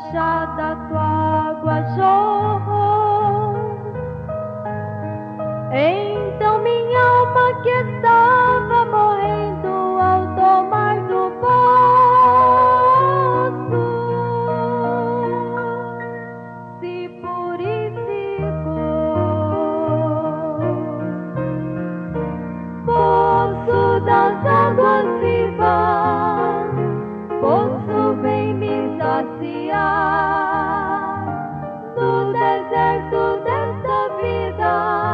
fechada tua água jorrou. Então minha alma que estava morrendo ao tomar do poço se purificou. Poço das águas vivas, poço vem me saciar. No deserto desta vida,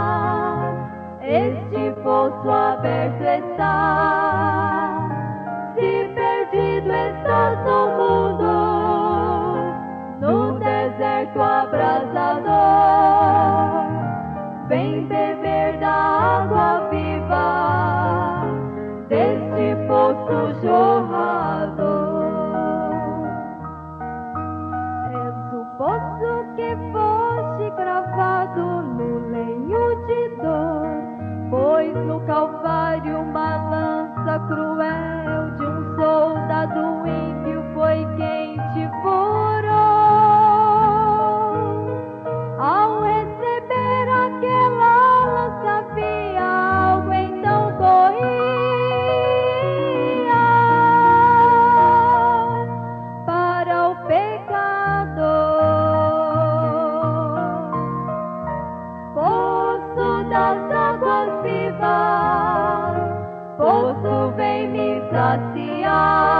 este poço aberto está. Se perdido estás no mundo, no deserto abrasador, vem beber da água viva deste poço jorrador. És o poço que foste cravado no lenho de dor, pois no Calvário uma lança cruel de um soldado ímpio foi quem te furou. Ao receber aquela lança havia algo então corria para o pecador. Poço das águas vivas, poço vem me saciar.